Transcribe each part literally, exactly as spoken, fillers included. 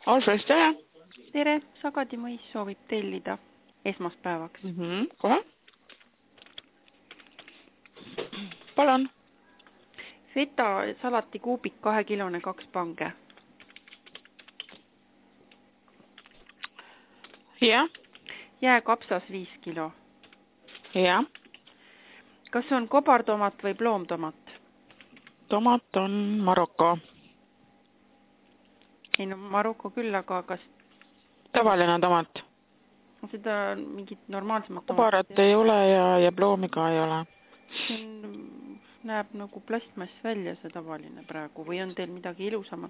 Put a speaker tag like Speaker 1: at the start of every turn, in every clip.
Speaker 1: Alfred, tere!
Speaker 2: Tere, Sagadi mõis soovib tellida esmaspäevaks.
Speaker 1: Mm -hmm. Kohe? Palun.
Speaker 2: Feta salati kuubik kahe kilone kaks pange.
Speaker 1: Jah.
Speaker 2: Jääkapsas viis kilo.
Speaker 1: Jah.
Speaker 2: Kas on kobartomat või ploomtomat?
Speaker 1: Tomat on Maroko.
Speaker 2: Ei no Maroko küll, aga kas...
Speaker 1: Tavaline tomat.
Speaker 2: Seda on mingit normaalsemat tomat.
Speaker 1: Kobarat ei ole ja, ja ploomi ka ei ole.
Speaker 2: See on, näeb nagu plastmass välja see tavaline praegu või on teil midagi ilusamat?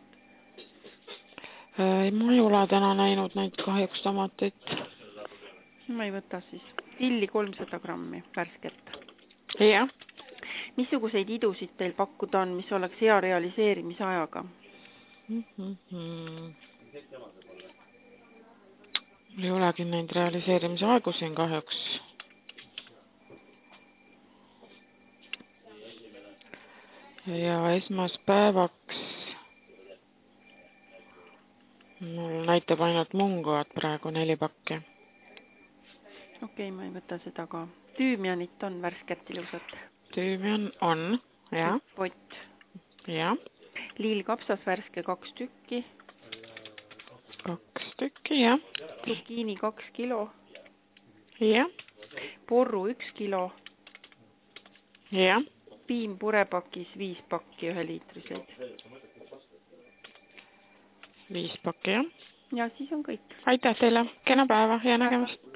Speaker 1: Ei, ma ei ole täna näinud neid kahjuks tomatit.
Speaker 2: Ma ei võta siis. Tilli kolmsada grammi värsket.
Speaker 1: Jah.
Speaker 2: Missuguseid idusid teil pakkuda on, mis oleks hea realiseerimise ajaga?
Speaker 1: Mm -hmm. Ei olegi neid realiseerimise aegu siin kahjuks. Ja esmaspäevaks mul näitab ainult mungoad praegu neli pakki.
Speaker 2: Okei, ma ei võta seda ka. Tüümianit on värsket ilusat?
Speaker 1: Tüümian on, jah.
Speaker 2: Pott.
Speaker 1: Jah.
Speaker 2: Liilkapsas värske kaks tükki.
Speaker 1: Kaks tükki, jah.
Speaker 2: Zucchini kaks kilo.
Speaker 1: Jah.
Speaker 2: Porru üks kilo.
Speaker 1: Jah.
Speaker 2: Piim purepakis viis pakki ühe liitriseid.
Speaker 1: Viis pakki, jah.
Speaker 2: Ja siis on kõik.
Speaker 1: Aitäh teile. Kena päeva ja nägemist.